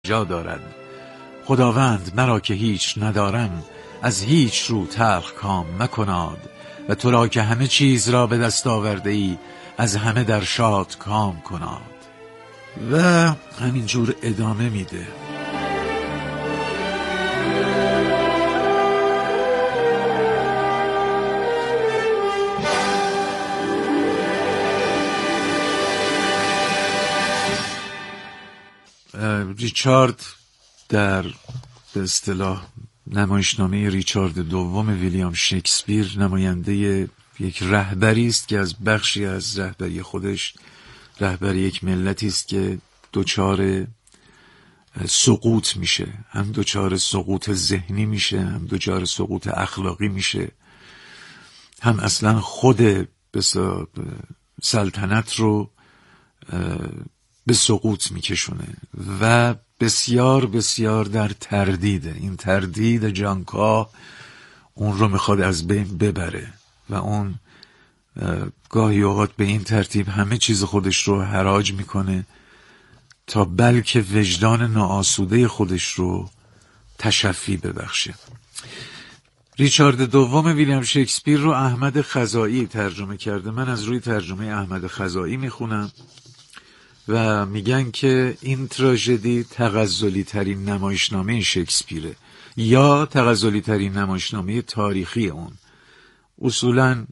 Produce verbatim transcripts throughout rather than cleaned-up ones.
جا دارد. خداوند مرا که هیچ ندارم، از هیچ رو تلخ کام مکناد. و تو را که همه چیز را به دست آورده ای، از همه در شاد کام کناد. و همینجور ادامه میده. ریچارد در به اصطلاح نمایشنامه ریچارد دوم ویلیام شکسپیر نماینده یک رهبری است که از بخشی از رهبری خودش رهبری یک ملتی است که دچار سقوط میشه، هم دچار سقوط ذهنی میشه، هم دچار سقوط اخلاقی میشه، هم اصلا خود به سلطنت رو به سقوط میکشونه و بسیار بسیار در تردیده. این تردید جانکا اون رو میخواد از بین ببره و اون گاهی اوقات به این ترتیب همه چیز خودش رو حراج میکنه تا بلکه وجدان ناآسوده خودش رو تشفی ببخشه. ریچارد دوم ویلیام شکسپیر رو احمد خزائی ترجمه کرده. من از روی ترجمه احمد خزائی میخونم و میگن که این تراژدی تغزلی ترین نمایشنامه شکسپیره یا تغزلی ترین نمایشنامه تاریخی اون. اصولاً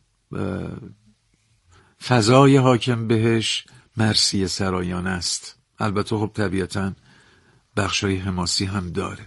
فضای حاکم بهش مرثیه سرایانه است. البته خب طبیعتاً بخشای حماسی هم داره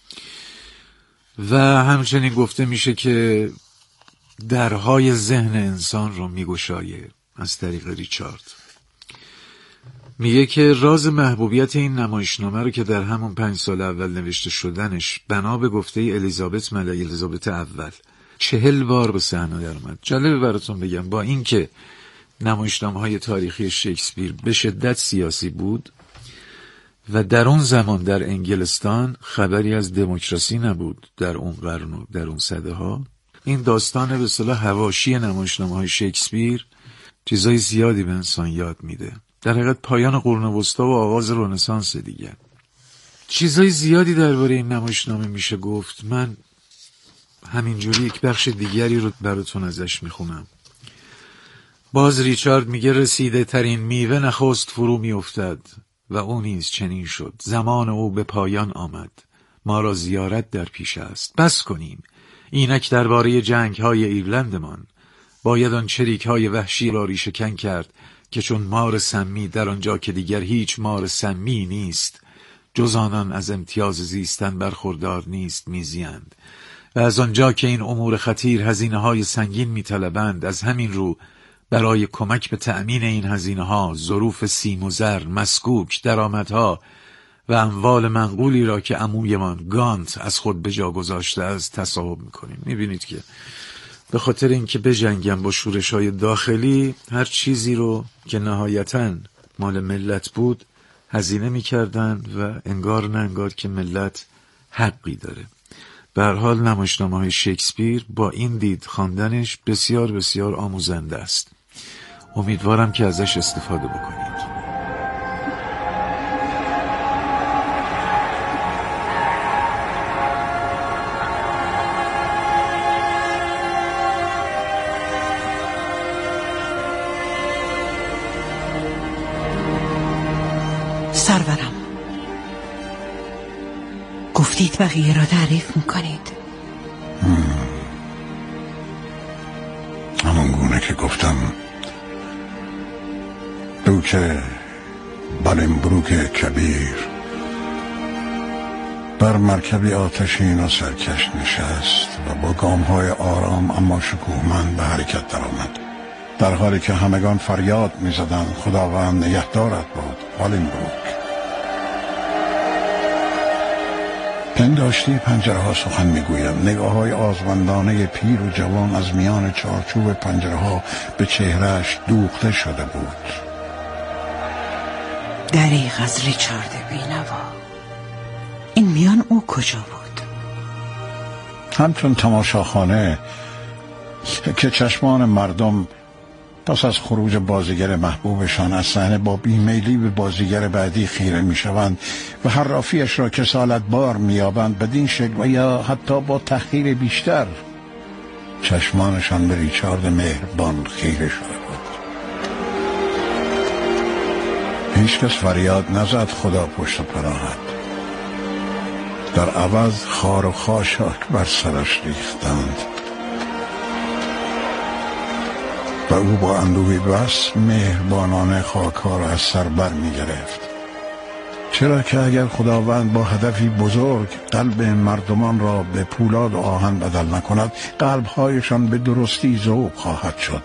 و همچنین گفته میشه که درهای ذهن انسان رو میگشایه از طریق ریچارد. میگه که راز محبوبیت این نمایشنامه رو که در همون پنج سال اول نوشته شدنش بنا به گفته الیزابت ملکه الیزابت اول چهل بار به صحنه در اومد. جالبه براتون بگم با اینکه نمایشنامه‌های تاریخی شکسپیر به شدت سیاسی بود و در اون زمان در انگلستان خبری از دموکراسی نبود، در اون قرن و در اون سده ها، این داستان به اصطلاح حواشی نمایشنامه‌های شکسپیر چیزای زیادی به انسان یاد میده. در حقیقت پایان قرون وسطی و آغاز رنسانس دیگه. چیزای زیادی درباره این نمایشنامه میشه گفت. من همینجوری یک بخش دیگری رو براتون ازش میخونم. باز ریچارد میگه رسیده ترین میوه نخست فرو میافتد و او نیز چنین شد. زمان او به پایان آمد، ما را زیارت در پیش است. بس کنیم اینک درباره جنگ های ایرلندمان باید آن چریک های وحشی را ریشه‌کن کرد که چون مار سمی در آنجا که دیگر هیچ مار سمی نیست جز آنان از امتیاز زیستن برخوردار نیست میزیند و از آنجا که این امور خطیر هزینه های سنگین میطلبند، از همین رو برای کمک به تأمین این هزینه ها ظروف سیم و زر مسکوک درآمدها و اموال منقولی را که عمویمان گانت از خود به جا گذاشته است تصاحب میکنیم. میبینید که به خاطر اینکه بجنگن با شورش‌های داخلی هر چیزی رو که نهایتاً مال ملت بود هزینه میکردن و انگار نه انگار که ملت حقی داره. به هر حال نمایشنامه‌های شکسپیر با این دید خواندنش بسیار بسیار آموزنده است. امیدوارم که ازش استفاده بکنید. سرورم، گفتید بقیه را تعریف میکنید؟ همون گونه که گفتم. دوک بلنبروک کبیر بر مرکبی آتشین و سرکش نشست و با گامهای آرام اما شکوهمند به حرکت درآمد، در حالی که همگان فریاد می‌زدند خداوند نگهدارت باد بلنبروک. پنداشتی پنجره ها سخن میگویم. نگاه های آزمندانه پیر و جوان از میان چارچوب پنجره ها به چهرهش دوخته شده بود. دریغ از ریچارد بینوا. این میان او کجا بود؟ همچون تماشاخانه که چشمان مردم پس از خروج بازیگر محبوبشان از صحنه با بیمیلی به بازیگر بعدی خیره میشوند و حرافیش را کسالت بار مییابند. بدین شکل و یا حتی با تأخیر بیشتر چشمانشان به ریچارد مهربان خیره شده بود. هیچ کس فریاد نزد خدا پشت پناهد. در عوض خار و خاشاک بر سرش ریختند و او با اندوهی بس مهربانانه خاک‌ها را از سر بر می گرفت. چرا که اگر خداوند با هدفی بزرگ قلب مردمان را به پولاد و آهن بدل نکند، قلب‌هایشان به درستی ذوب خواهد شد.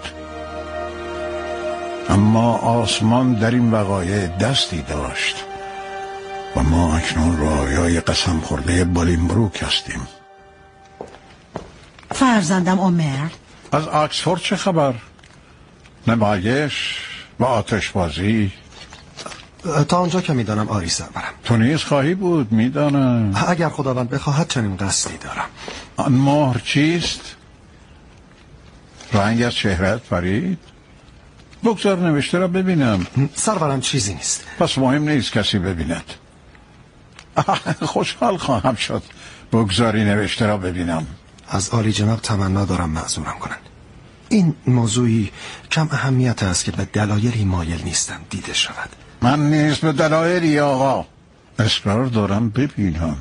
اما آسمان در این وقایع دستی داشت و ما اکنون رعایای قسم خورده بالیمبروک هستیم. فرزندم عمر، از آکسفورد چه خبر؟ نمایش و آتشبازی؟ تا آنجا که میدانم آری سرورم. تو نیز خواهی بود میدانم. اگر خداوند بخواهد چنین قصدی دارم. آن مهر چیست؟ رنگ از چهرهت فرید؟ بگذار نوشته را ببینم. سرورم چیزی نیست. پس مهم نیست کسی ببیند. خوشحال خواهم شد بگذاری نوشته را ببینم. از عالی جناب تمنا دارم معذورم کنند. این موضوعی کم اهمیت است که به دلایلی مایل نیستم دیده شود. من نیز به دلایلی آقا اصرار دارم ببینم.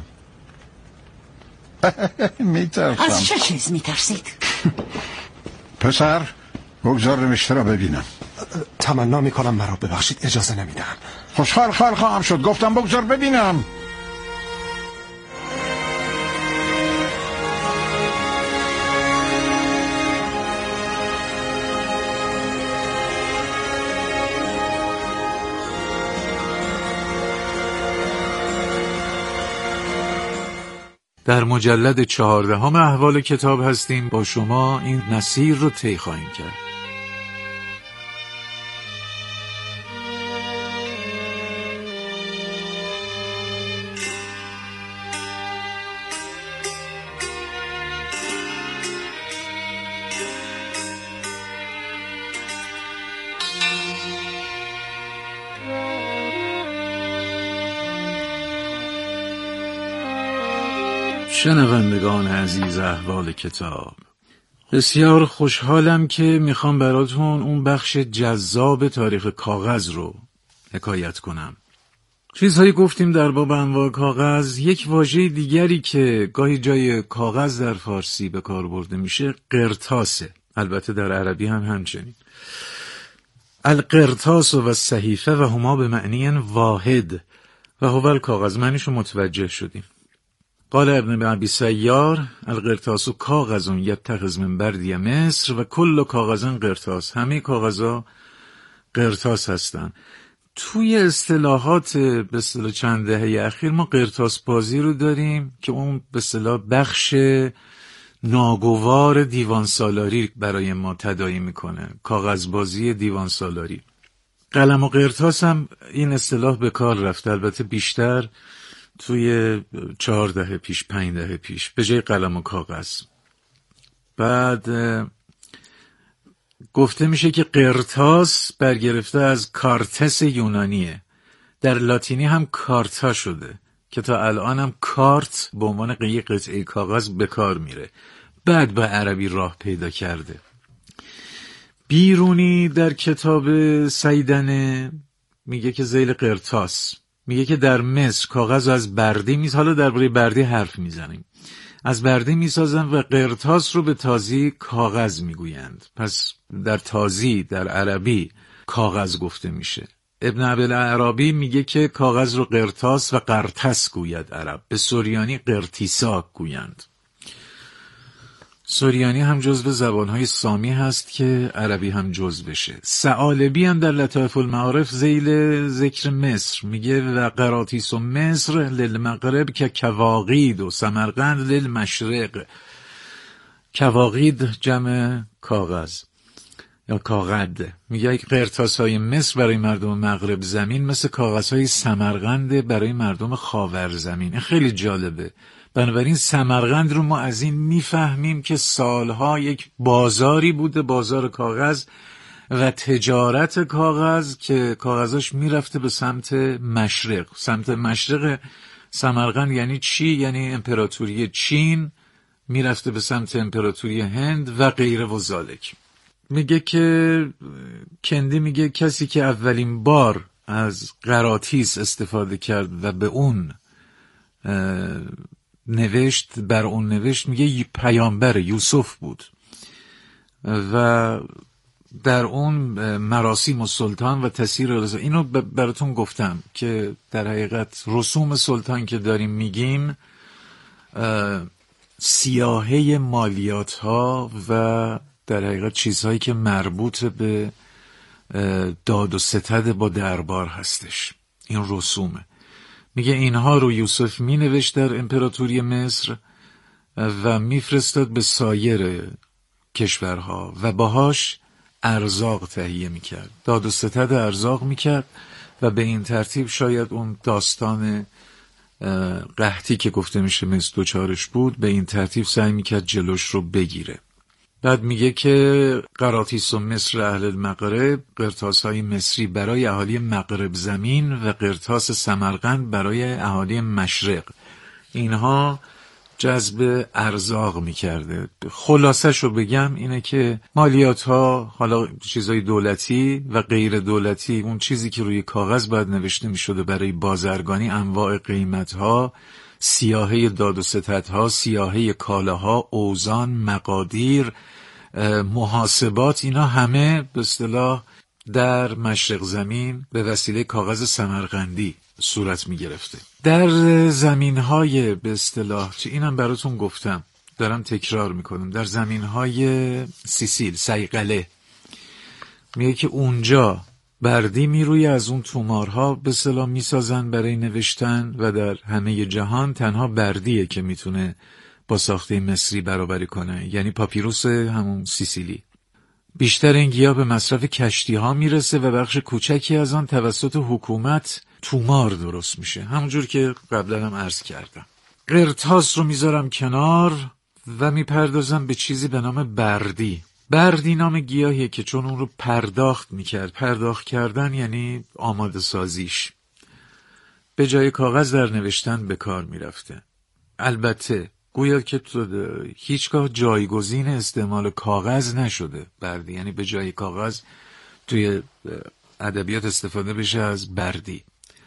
میترسم. از چه چیز میترسید؟ پسر بگذار نوشته را ببینم. تمنا میکنم مرا ببخشید، اجازه نمیدهم. خوشحال خال خواهم شد، گفتم بگذار ببینم. در مجلد چهاردهم احوال کتاب هستیم. با شما این مسیر رو طی خواهیم کرد. شنوندگان عزیز احوال کتاب، بسیار خوشحالم که میخوام براتون اون بخش جذاب تاریخ کاغذ رو حکایت کنم. چیزهایی گفتیم در باب انواع کاغذ. یک واژه دیگری که گاهی جای کاغذ در فارسی به کار برده میشه قرطاسه. البته در عربی هم همچنین. القرطاس و الصحیفه و هما به معنی واحد و هو الکاغذ. معنیشو متوجه شدیم. قال ابن ابی سیار القرطاس کاغذ یتخذ من بردی مصر و کل کاغذ قرطاس. همه کاغذها قرطاس هستن. توی اصطلاحات به اصطلاح چند دهه اخیر ما قرطاس بازی رو داریم که اون به اصطلاح بخش ناگوار دیوان سالاری برای ما تداعی میکنه. کاغذ بازی دیوان سالاری. قلم و قرطاس هم این اصطلاح به کار رفته، البته بیشتر توی چهار دهه پیش پنج دهه پیش به جای قلم و کاغذ. بعد گفته میشه که قرطاس برگرفته از کارتس یونانیه. در لاتینی هم کارتا شده که تا الان هم کارت به عنوان یک قطعه کاغذ به کار میره. بعد به عربی راه پیدا کرده. بیرونی در کتاب سیدنه میگه که ذیل قرطاس، میگه که در مصر کاغذ از بردی میز، حالا درباره بردی حرف میزنیم، از بردی میسازن و قرطاس رو به تازی کاغذ میگویند. پس در تازی در عربی کاغذ گفته میشه. ابن ابی‌العرابی میگه که کاغذ رو قرطاس و قرطس گوید عرب. به سوریانی قرطیسا گویند. سوریانی هم جزو زبانهای سامی هست که عربی هم جزو بشه. ثعالبی هم در لطایف المعارف ذیل ذکر مصر میگه و قراطیس و مصر للمغرب که کواقید و سمرقند للمشرق. کواقید جمع کاغذ یا کاغد. میگه قرطاس های مصر برای مردم مغرب زمین مثل کاغذ های سمرقند برای مردم خاور زمین. خیلی جالبه. بنابراین سمرقند رو ما از این میفهمیم که سالها یک بازاری بوده، بازار کاغذ، و تجارت کاغذ که کاغذاش میرفته به سمت مشرق. سمت مشرق سمرقند یعنی چی؟ یعنی امپراتوری چین میرفته به سمت امپراتوری هند و غیره و ذالک. میگه که کندی میگه کسی که اولین بار از قراطیس استفاده کرد و به اون نوشت، بر اون نوشت، میگه پیامبر یوسف بود و در اون مراسم و سلطان و تسییر رضا. اینو براتون گفتم که در حقیقت رسوم سلطان که داریم میگیم سیاهه مالیات ها و در حقیقت چیزهایی که مربوط به داد و ستد با دربار هستش. این رسومه. میگه اینها رو یوسف مینوشت در امپراتوری مصر و میفرستاد به سایر کشورها و باهاش ارزاق تهیه میکرد، داد و ستد ارزاق میکرد و به این ترتیب شاید اون داستان قحطی که گفته میشه مصر دوچارش بود، به این ترتیب سعی میکرد جلوش رو بگیره. بعد میگه که قراطیس و مصر اهل المغرب، قرطاس های مصری برای اهالی مغرب زمین و قرطاس سمرقند برای اهالی مشرق، اینها جذب ارزاق میکرده. خلاصه شو بگم اینه که مالیات ها، حالا چیزای دولتی و غیر دولتی، اون چیزی که روی کاغذ باید نوشته میشده برای بازرگانی، انواع قیمت ها، سیاهه داد و ستد ها، سیاهه کالاها، اوزان، مقادیر، محاسبات، اینا همه به اصطلاح در مشرق زمین به وسیله کاغذ سمرقندی صورت می گرفته. در زمین های به اصطلاح، چه اینم براتون گفتم، دارم تکرار میکنم، در زمین های سیسیل، صیقله، میگه که اونجا بردی میروی از اون تومارها به اصطلاح میسازن برای نوشتن و در همه جهان تنها بردیه که میتونه با ساخته مصری برابری کنه، یعنی پاپیروس همون سیسیلی. بیشتر این گیاه به مصرف کشتی ها میرسه و بخش کوچکی از آن توسط حکومت تومار درست میشه، همونجور که قبلا هم عرض کردم. قرطاس رو میذارم کنار و میپردازم به چیزی به نام بردی. بردی نام گیاهیه که چون اون رو پرداخت میکرد، پرداخت کردن یعنی آماده سازیش، به جای کاغذ در نوشتن به کار میرفته. البته گویا که هیچگاه جایگزین استعمال کاغذ نشده بردی، یعنی به جای کاغذ توی ادبیات استفاده بشه از بردی،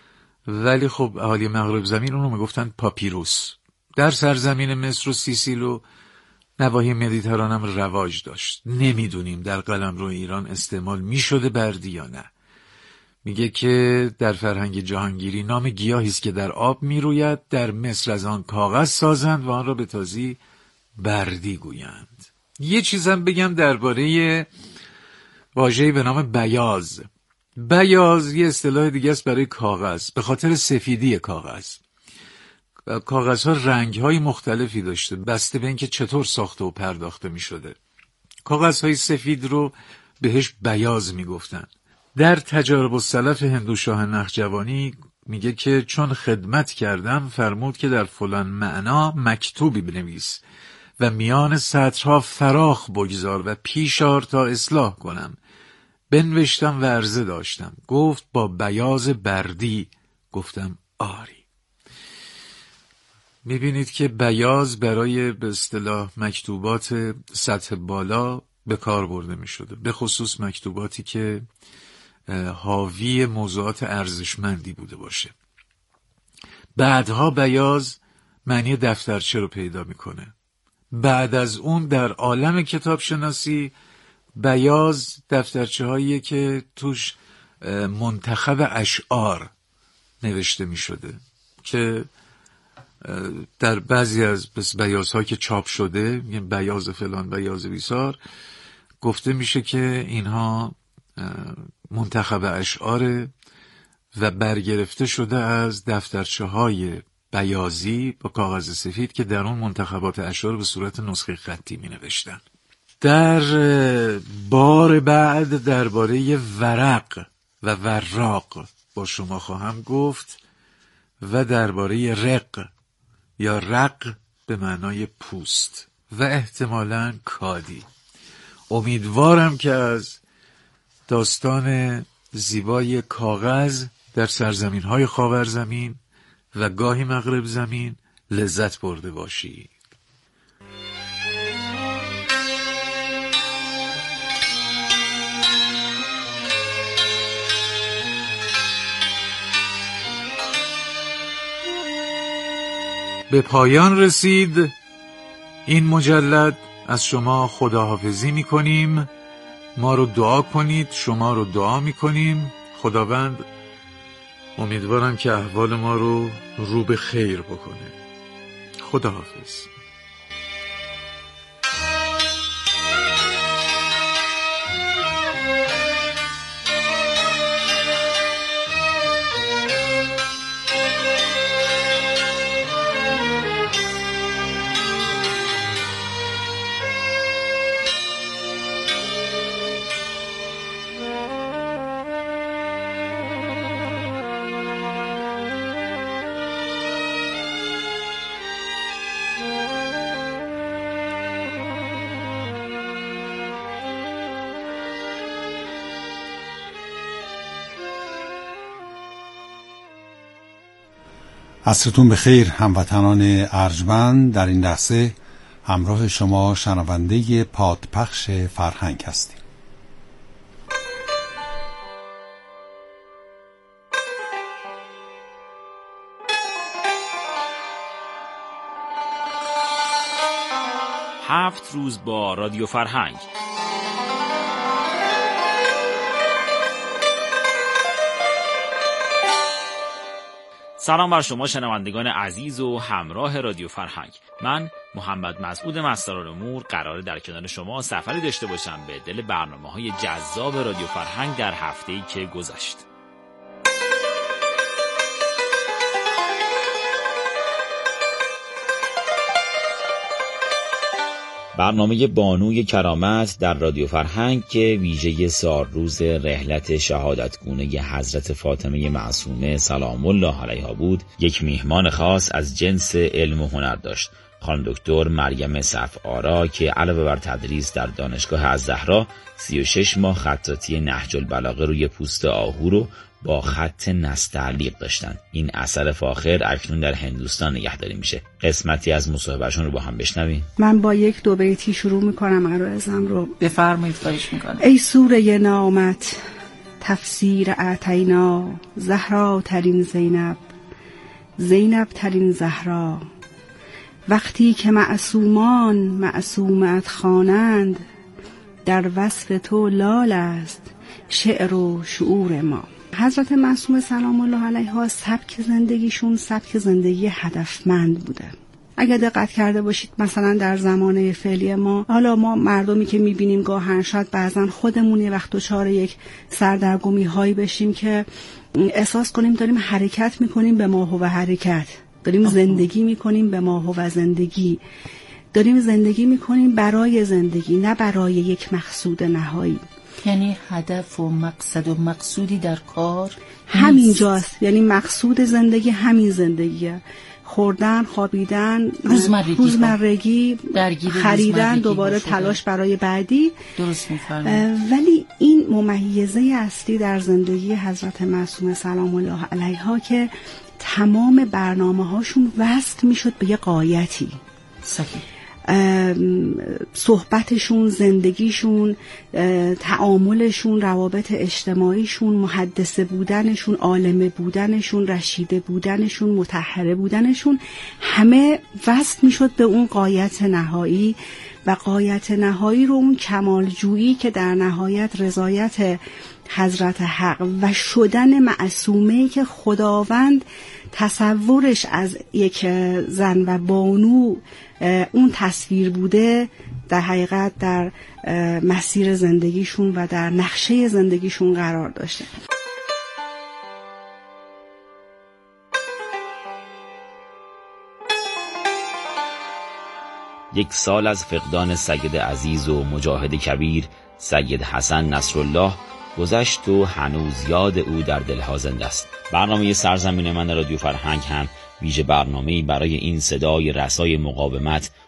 ولی خب اهالی مغرب زمین اونو میگفتن پاپیروس. در سرزمین مصر و سیسیل و نواحی مدیترانه هم رواج داشت. نمیدونیم در قلمرو ایران استعمال میشده بردی یا نه. میگه که در فرهنگ جهانگیری نام گیاهی است که در آب میروید، در مصر از آن کاغذ سازند و آن را به تازی بردی گویند. یه چیزم بگم درباره واژه‌ای به نام بیاض. بیاض یه اصطلاح دیگه است برای کاغذ، به خاطر سفیدی کاغذ. کاغذها رنگ‌های مختلفی داشته بسته به اینکه چطور ساخته و پرداخته می‌شده. کاغذهای سفید رو بهش بیاض میگفتن. در تجارب السلف هندوشاه نخجوانی میگه که چون خدمت کردم فرمود که در فلان معنا مکتوبی بنویس و میان سطرها فراخ بگذار و پیشار تا اصلاح کنم. بنوشتم و عرضه داشتم، گفت با بیاض بردی. گفتم آری. میبینید که بیاض برای به اصطلاح مکتوبات سطح بالا به کار برده میشده، به خصوص مکتوباتی که حاوی موضوعات ارزشمندی بوده باشه. بعدها بیاض معنی دفترچه رو پیدا میکنه. بعد از اون در عالم کتاب شناسی بیاض دفترچه هاییه که توش منتخب اشعار نوشته میشده که در بعضی از بیاض ها که چاپ شده، بیاض فلان، بیاض بیسار، گفته میشه که اینها منتخب اشعار و برگرفته شده از دفترچه های بیاضی با کاغذ سفید که در اون منتخبات اشعار به صورت نسخه خطی می نوشتن. در بار بعد درباره ورق و وراق با شما خواهم گفت و درباره رق یا رق به معنای پوست و احتمالاً کادی. امیدوارم که از داستان زیبای کاغذ در سرزمین های خاورزمین و گاهی مغرب زمین لذت برده باشید. به پایان رسید این مجلد. از شما خداحافظی میکنیم. ما رو دعا کنید، شما رو دعا میکنیم. خداوند امیدوارم که احوال ما رو رو به خیر بکنه. خداحافظ. عصرتون بخیر هموطنان ارجمند. در این لحظه همراه شما شنونده پادپخش فرهنگ هستیم. هفت روز با رادیو فرهنگ. سلام بر شما شنوندگان عزیز و همراه رادیو فرهنگ. من محمد مسعود مسترالامور قراره در کنار شما سفری داشته باشم به دل برنامه‌های جذاب رادیو فرهنگ در هفته‌ای که گذشت. برنامه بانوی کرامت در رادیو فرهنگ که ویژه سالروز رحلت شهادتگونه حضرت فاطمه معصومه سلام الله علیها بود، یک میهمان خاص از جنس علم و هنر داشت. خانم دکتر مریم صف‌آرا که علاوه بر تدریس در دانشگاه الزهرا سی و شش ماه خطاطی نهج البلاغه روی پوست آهو رو با خط نستعلیق داشتن. این اثر فاخر اکنون در هندوستان نگهداری میشه. قسمتی از مصاحبهشون رو با هم بشنویم. من با یک دو بیتی شروع میکنم عرایزم رو. بفرمایید، خواهش میکنم. ای سوره نامت تفسیر اعطینا، زهرا ترین زینب، زینب ترین زهرا، وقتی که معصومان معصومت خوانند، در وصف تو لال است شعر و شعور ما. حضرت معصومه سلام الله علیها سبک زندگیشون سبک زندگی هدفمند بوده. اگر دقت کرده باشید مثلا در زمانه فعلی ما، حالا ما مردمی که میبینیم گاهن شاید بعضا خودمون یه وقت دچار یک سردرگمی هایی بشیم که احساس کنیم داریم حرکت میکنیم به ماهو و حرکت، داریم زندگی میکنیم به ماهو و زندگی، داریم زندگی میکنیم برای زندگی نه برای یک مقصود نهایی. یعنی هدف و مقصد و مقصودی در کار همینجاست. یعنی مقصود زندگی همین زندگیه، خوردن، خوابیدن، روزمرگی, روزمرگی خریدن، دوباره تلاش برای بعدی. درست می‌فرمایید. ولی این ممیزه اصلی در زندگی حضرت معصومه سلام الله علیها که تمام برنامه‌هاشون وصل میشد به یه غایتی. صحیح. صحبتشون، زندگیشون، تعاملشون، روابط اجتماعیشون، محدثه بودنشون، عالمه بودنشون، رشیده بودنشون، مطهره بودنشون، همه وصل میشد به اون غایت نهایی. و غایت نهایی رو اون کمالجویی که در نهایت رضایت حضرت حق و شدن معصومه‌ای که خداوند تصورش از یک زن و بانو اون تصویر بوده، در حقیقت در مسیر زندگیشون و در نقشه زندگیشون قرار داشته. یک سال از فقدان سید عزیز و مجاهد کبیر سید حسن نصرالله گذشت و هنوز یاد او در دلها زنده است. برنامه سرزمین من رادیو فرهنگ هم ویژه برنامه‌ای برای این صدای رسای مقاومت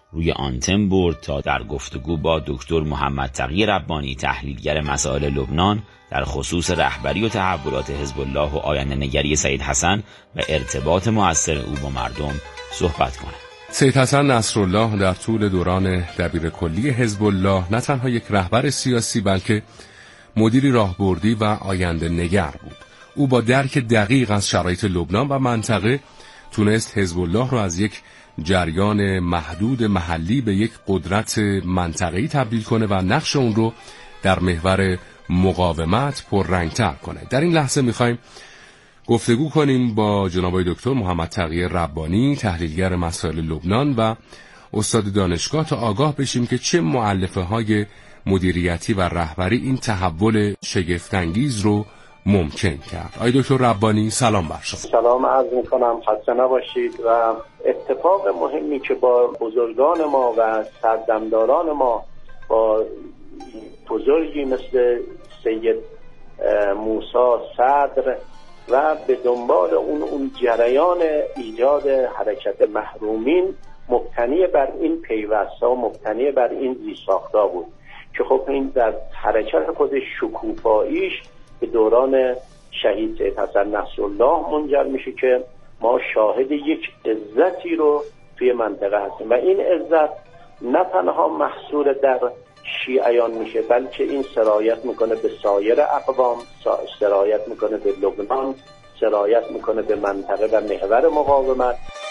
روی آنتن برد تا در گفتگو با دکتر محمد تقی ربانی تحلیلگر مسائل لبنان در خصوص رهبری و تحولات حزب الله و آینده نگری سید حسن و ارتباط مؤثر او با مردم صحبت کند. سید حسن نصرالله در طول دوران دبیر کلی حزب الله نه تنها یک رهبر سیاسی بلکه مدیری راهبردی و آینده نگر بود. او با درک دقیق از شرایط لبنان و منطقه تونست حزب الله را از یک جریان محدود محلی به یک قدرت منطقه‌ای تبدیل کنه و نقش اون رو در محور مقاومت پررنگ‌تر کنه. در این لحظه می‌خوایم گفتگو کنیم با جناب آقای دکتر محمد تقی ربانی تحلیلگر مسائل لبنان و استاد دانشگاه تا آگاه بشیم که چه مؤلفه‌های مدیریتی و رهبری این تحول شگفت‌انگیز رو ممکن کرد. آقای دکتر ربانی سلام بر شما. سلام عرض می‌کنم، خسته نباشید. و اتفاق مهمی که با بزرگان ما و سردمداران ما با بزرگی مثل سید موسی صدر و به دنبال اون اون جریان ایجاد حرکت محرومین مبتنی بر این پیوست‌ها و مبتنی بر این زیرساخت‌ها بود که خب این در حرکت خود شکوفاییش به دوران شهید سید حسن نصرالله منجر میشه که ما شاهد یک عزتی رو توی منطقه هستیم و این عزت نه تنها محصور در شیعیان میشه بلکه این سرایت میکنه به سایر اقوام، سرایت میکنه به لبنان، سرایت میکنه به منطقه و محور مقاومت.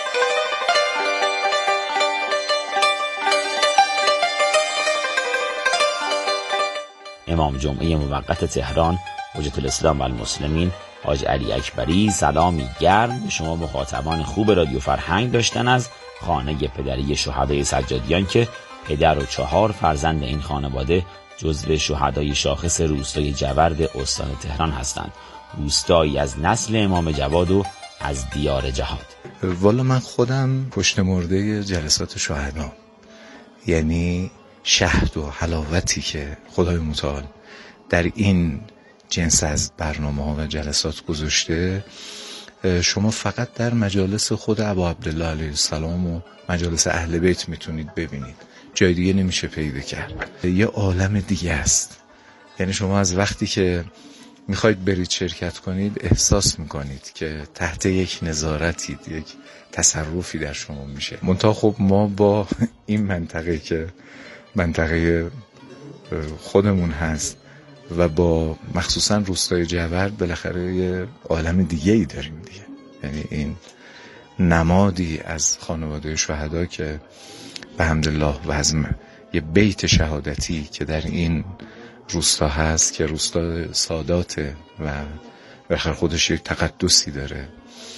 امام جمعه موقت تهران حجت الاسلام و المسلمین حاج علی اکبری سلامی گرم به شما مخاطبان خوب رادیو فرهنگ داشتن از خانه پدری شهدای سجادیان که پدر و چهار فرزند این خانواده جزو شهدای شاخص روستای جورد استان تهران هستند. روستایی از نسل امام جواد و از دیار جهاد. والا من خودم پشت مرده جلسات شهدا، یعنی شهد و حلاوتی که خدای متعال در این جنس از برنامه ها و جلسات گذاشته شما فقط در مجالس خود ابا عبدالله علیه السلام و مجالس اهل بیت میتونید ببینید، جای دیگه نمیشه پیدا کرد. یه عالم دیگه است. یعنی شما از وقتی که میخواید برید شرکت کنید احساس میکنید که تحت یک نظارتید، یک تصرفی در شما میشه. منتها خب ما با این منطقه که منطقه خودمون هست و با مخصوصا روستای جورد بالاخره یه عالم دیگه ای داریم دیگه. یعنی این نمادی از خانواده شهدا که به حمدالله وزم یه بیت شهادتی که در این روستا هست که روستا ساداته و بخیر خودش یک تقدسی داره.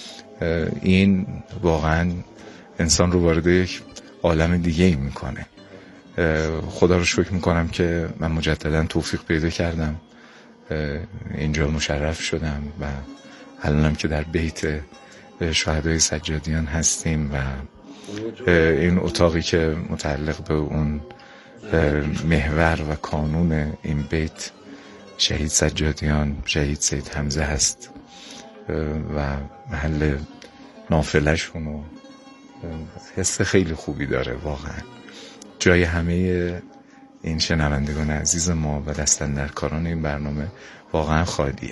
این واقعا انسان رو وارد یک عالم دیگه ای میکنه. خدا رو شکر میکنم که من مجددا توفیق پیدا کردم، اینجا مشرف شدم و الانم که در بیت شهدای سجادیان هستیم و این اتاقی که متعلق به اون محور و کانون این بیت شهید سجادیان، شهید سید حمزه هست و محل نافله‌شون و حس خیلی خوبی داره. واقعا جای همه این شنوندگان عزیز ما و دستاندرکاران این برنامه واقعا خالیه.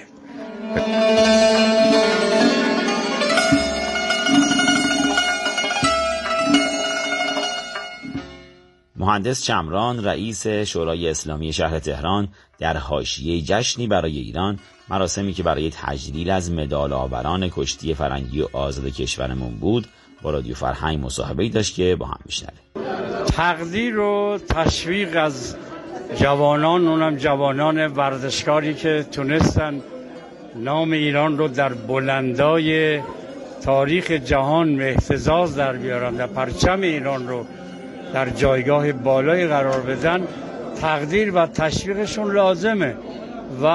مهندس چمران رئیس شورای اسلامی شهر تهران در حاشیه جشنی برای ایران، مراسمی که برای تجلیل از مدال آوران کشتی فرنگی و آزاد کشورمون بود، با رادیو فرهنگ مصاحبه‌ای داشت که با هم میشنویم. تقدیر و تشویق از جوانان، اونم جوانان ورزشکاری که تونستن نام ایران رو در بلندای تاریخ جهان به اهتزاز در بیارن و پرچم ایران رو در جایگاه بالای قرار بدن، تقدیر و تشویقشون لازمه و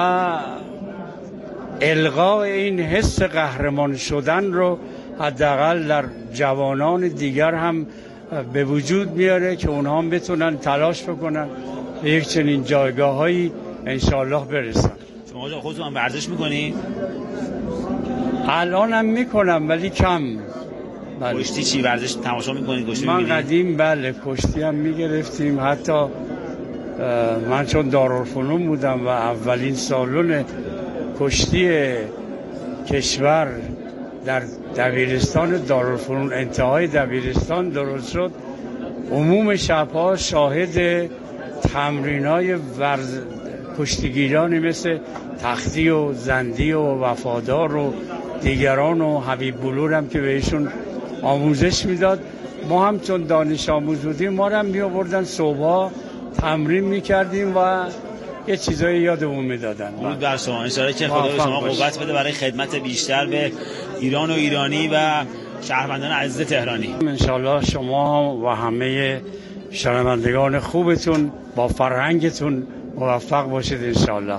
القاء این حس قهرمان شدن رو حداقل در جوانان دیگر هم به وجود میاره که اونها هم بتونن تلاش بکنن به یک چنین جایگاهایی انشالله برسن. شما آقا خودتون ورزش میکنی؟ الان هم میکنم ولی کم. بله. کشتی چی ورزش تماشا میکنید؟ کشتی من میبینید؟ قدیم بله کشتی هم میگرفتیم، حتی من چون دارالفنون بودم و اولین سالن کشتی کشور در دبیرستان دارالفنون انتهای دبیرستان درست شد، عموم شبها شاهد تمرینای ورز... کشتیگیرانی مثل تختی و زندی و وفادار و دیگران و حبیب بلور هم که بهشون آموزش میداد. ما هم چون دانش آموز بودیم ما هم می آوردن صبحها تمرین میکردیم و یه چیزایی یادمون میدادن. درود بر شما، انشاءالله که خدا به شما قوت بده برای خدمت بیشتر به ایران و ایرانی و شهروندان عزیز تهرانی. انشاءالله شما و همه شنوندگان خوبتون با فرهنگتون موفق باشید انشاءالله.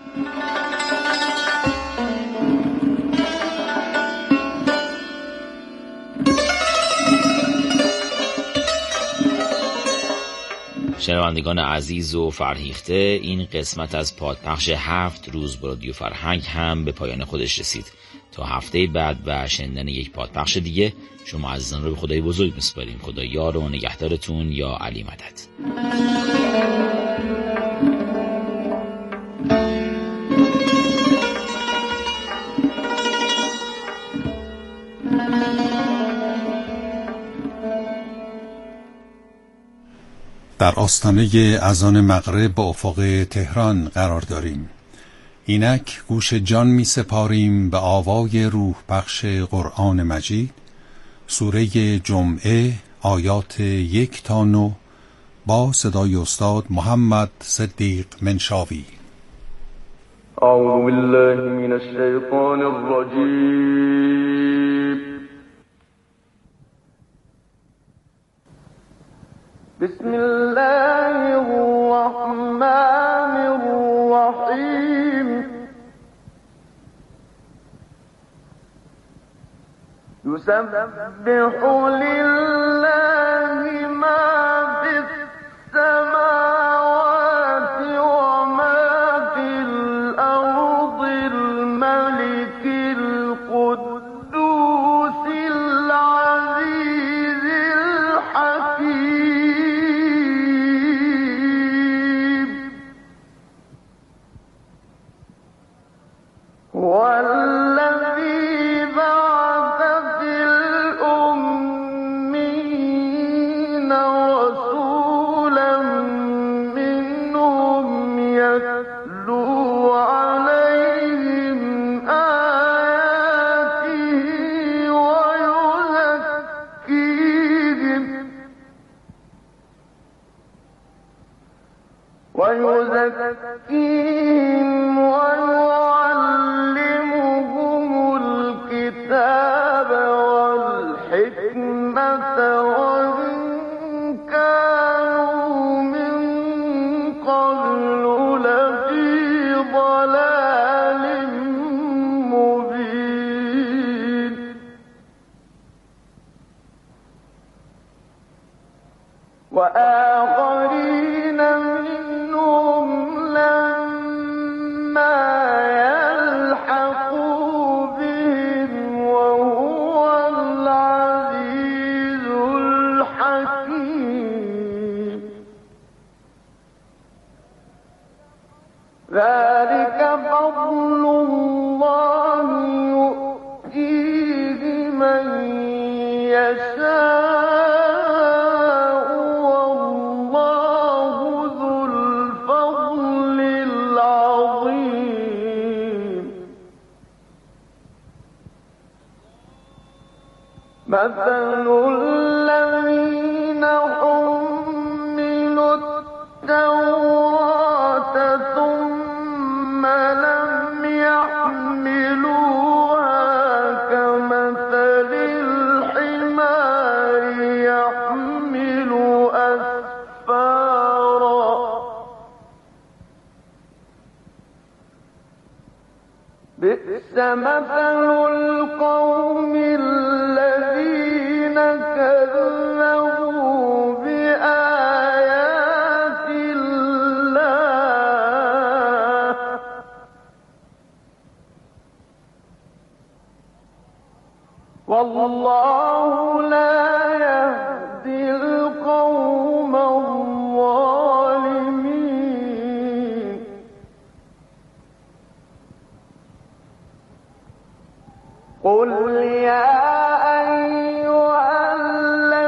شنوندگان عزیز و فرهیخته، این قسمت از پادپخش هفت روز با رادیو فرهنگ هم به پایان خودش رسید. تا هفته بعد و شنیدن یک پادپخش دیگه شما عزیزان رو به خدای بزرگ میسپاریم. خدا یار و نگهدارتون، یا علی مدد. در آستانه اذان مغرب به افق تهران قرار داریم. اینک گوش جان می سپاریم به آوای روح بخش قرآن مجید، سوره جمعه آیات یک تا نو با صدای استاد محمد صدیق منشاوی. اعوذ بالله من الشیطان الرجیم. بسم الله الرحمن الرحیم. یسبح لله ما فی السماوات و ما فی الارض الملك القدوس العزیز الحکیم. والذی بعث فی الأمین رسولا منهم یتلو علیهم آیاته ویزکیهم ويزكيهم ويعلمهم الكتاب والحكمة وإن كانوا من قبل لفي ضلال مبين. وآخرين منهم لما يلحقوا بهم وهو العزيز الحكيم. ذلك فضل الله يؤتيه من يشاء والله ذو الفضل العظيم. مثل الذين حملوا التوراة ثم لم يحملوها كمثل الحمار يحمل أسفارا بئس مثل القوم الذين كذبوا